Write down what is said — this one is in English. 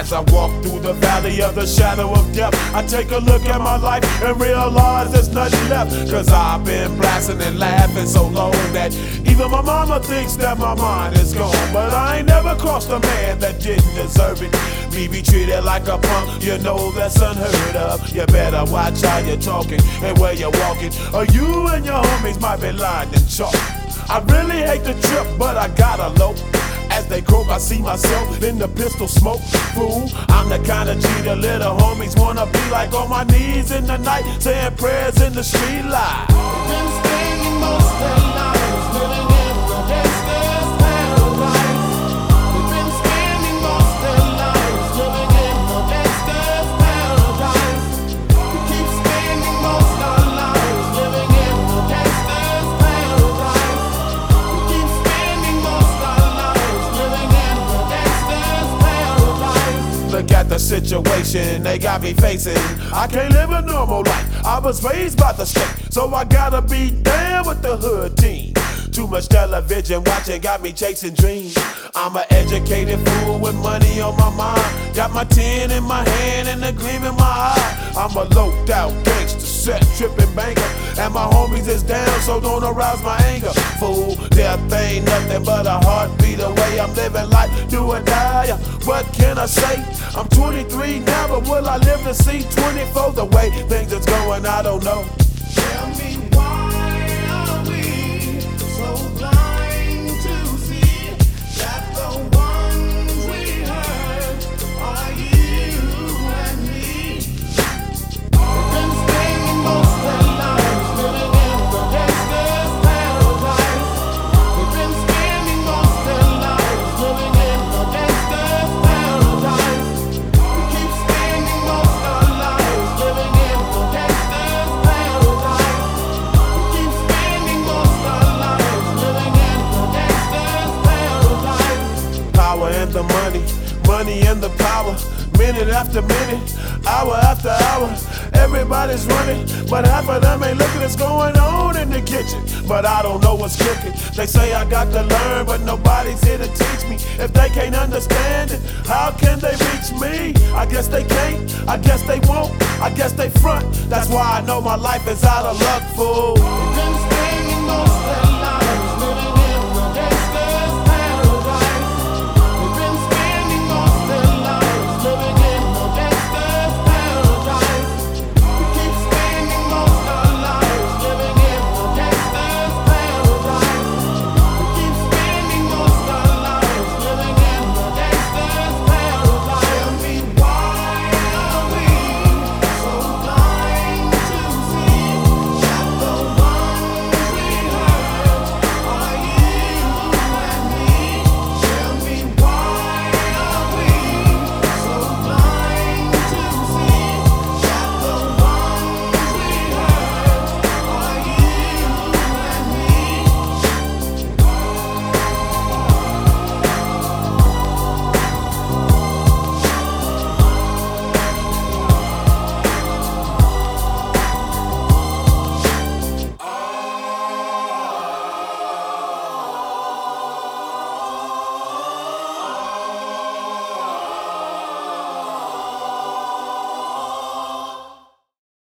As I walk through the valley of the shadow of death, I take a look at my life and realize there's nothing left. Cause I've been blasting and laughing so long that even my mama thinks that my mind is gone. But I ain't never crossed a man that didn't deserve it. Me be treated like a punk, you know that's unheard of. You better watch how you're talking and where you're walking, or you and your homies might be lined in chalk. I really hate the trip, but I gotta low. As they croak, I see myself in the pistol smoke. Fool, I'm the kind of G the little homies wanna be like, on my knees in the night, saying prayers in the street light. Been spending most of their lives living in the gangster's paradise. They've been spending most of their lives living in the gangster's paradise. We keep spending most of our lives living in the gangster's paradise. We keep spending most of our lives living in the gangster's paradise. Look at the situation they got me facing. I can't live a normal life. I was raised by the state, so I gotta be down with the hood team. Too much television watching got me chasing dreams. I'm an educated fool with money on my mind. Got my tin in my hand and a gleam in my eye. I'm a loped out gangster, set tripping banker, and my homies is down, so don't arouse my anger. Fool, death ain't nothing but a heartbeat away. I'm living life, do or die. What can I say? I'm 23 now, but will I live to see 24? The way things is going, I don't know. Tell me, why are we so blind to see that the ones we hurt are you and me? We've been spending most of their lives living in the gangster's paradise. We've been spending most of their lives living in the gangster's paradise. We keep spending most of our lives living in the gangster's paradise. We keep spending most of our lives living in the gangster's paradise. Power and the money, money and the power. Minute after minute, hour after hour, everybody's running, but half of them ain't looking what's going on in the kitchen. But I don't know what's cooking. They say I got to learn, but nobody's here to teach me. If they can't understand it, how can they reach me? I guess they can't, I guess they won't, I guess they front. That's why I know my life is out of luck, fool. We've been spending most of their